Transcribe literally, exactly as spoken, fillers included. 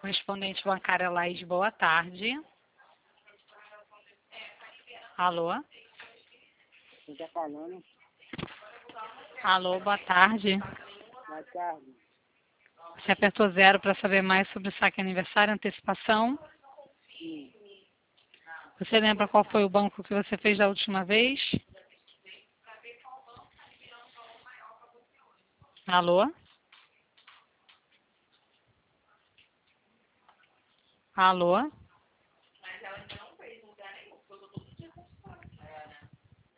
Correspondente bancária Laís, boa tarde. Alô? Quem tá falando? Alô, boa tarde. Boa tarde. Você apertou zero para saber mais sobre o saque aniversário, antecipação? Sim. Você lembra qual foi o banco que você fez da última vez? Alô? Alô?